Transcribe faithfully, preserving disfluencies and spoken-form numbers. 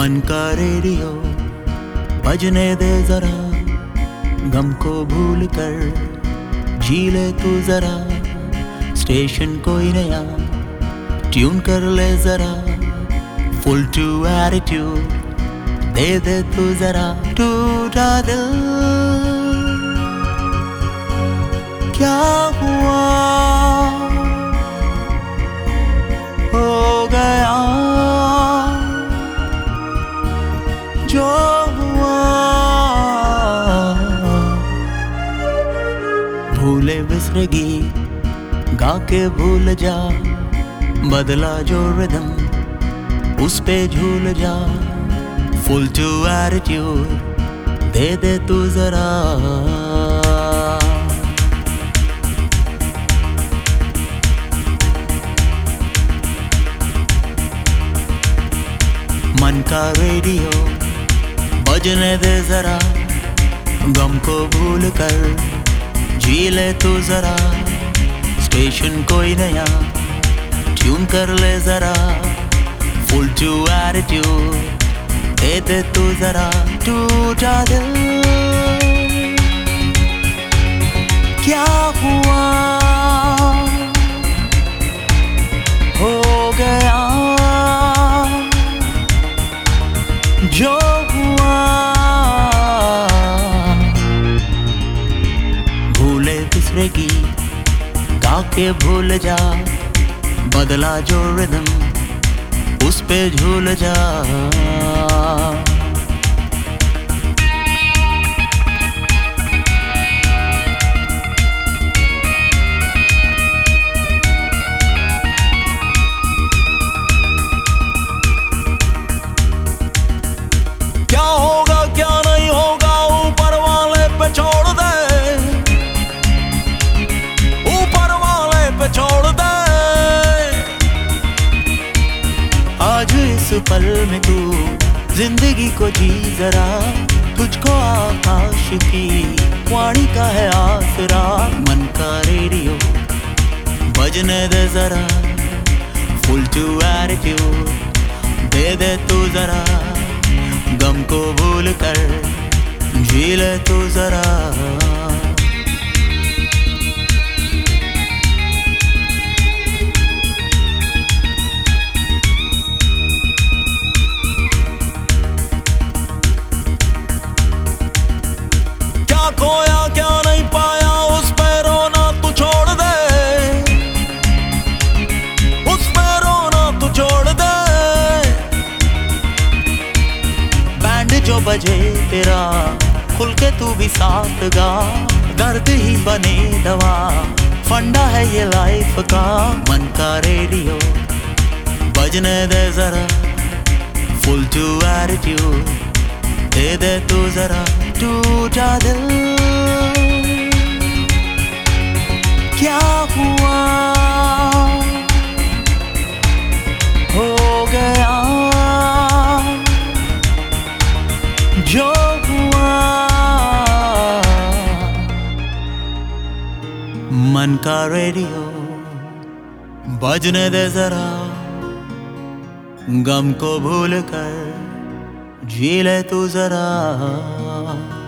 मन का रेडियो बजने दे जरा, गम को भूल कर जी ले तू जरा। स्टेशन कोई नया ट्यून कर ले जरा, फुल टू एटीट्यूड दे दे तू जरा। टूटा दिल क्या हुआ, हो गया जो हुआ। भूले बिसरेगी गा के भूल जा, बदला जो रिदम उस पे झूल जा। फुल टू एटीट्यूड दे दे तू जरा। मन का रेडियो बजने दे जरा, गम को भूल कर जी ले तू जरा। स्टेशन कोई नया ट्यून कर ले जरा, फुल टू एटीट्यूड दे दे तू जरा। टूटा दिल क्या हुआ, हो गया जो हुआ। भूले बिसरेगी गा के भूल जा, बदला जो रिदम उस पे झूल जा। क्या होगा क्या नहीं होगा ऊपर वाले पे छोड़ दे, ऊपर वाले पे छोड़ दे। आज इस पल में तू जिंदगी को जी जरा, तुझको आकाश की वाणी का है आसरा। मन का रेडियो बजने दे जरा, फुल टू एटीट्यूड दे दे तू जरा। गम को भूल कर जी ले तू जरा। क्या खोया क्या नहीं पाया उस पे रोना तू छोड़ दे, उस पे रोना तू छोड़ दे। बैंड जो बजे तेरा खुल के तू भी साथ गा, दर्द ही बने दवा, फंडा है ये लाइफ का। मन का रेडियो बजने दे जरा, फुल टू एटीट्यूड दे दे तू जरा। टूटा दिल क्या हुआ, हो गया जो हुआ। मन का रेडियो बजने दे जरा, गम को भूल कर जी ले तू जरा।